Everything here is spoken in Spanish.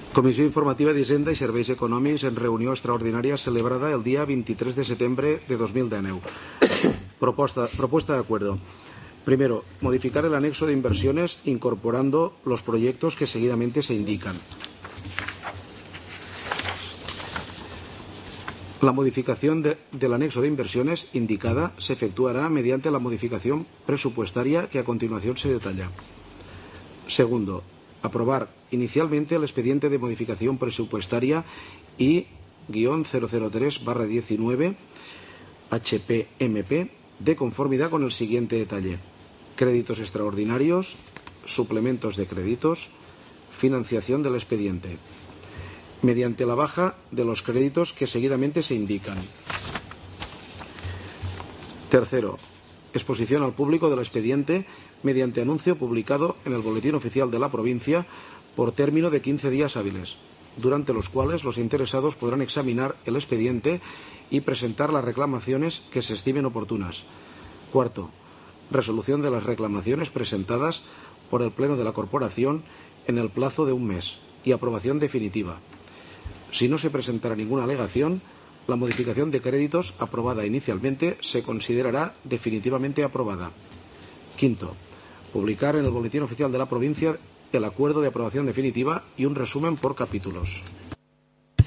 Comissió Informativa d'Hisenda i Serveis Econòmics en reunió extraordinària celebrada el día 23 de septiembre de 2019. Propuesta de acuerdo. Primero, modificar el anexo de inversiones incorporando los proyectos que seguidamente se indican. La modificación del anexo de inversiones indicada se efectuará mediante la modificación presupuestaria que a continuación se detalla. Segundo, aprobar inicialmente el expediente de modificación presupuestaria I-003/19 HPMP de conformidad con el siguiente detalle: créditos extraordinarios, suplementos de créditos, financiación del expediente, mediante la baja de los créditos que seguidamente se indican. Tercero, exposición al público del expediente mediante anuncio publicado en el Boletín Oficial de la Provincia por término de 15 días hábiles, durante los cuales los interesados podrán examinar el expediente y presentar las reclamaciones que se estimen oportunas. Cuarto, resolución de las reclamaciones presentadas por el Pleno de la Corporación en el plazo de un mes y aprobación definitiva. Si no se presentara ninguna alegación, la modificación de créditos aprobada inicialmente se considerará definitivamente aprobada. Quinto, publicar en el Boletín Oficial de la Provincia el acuerdo de aprobación definitiva y un resumen por capítulos.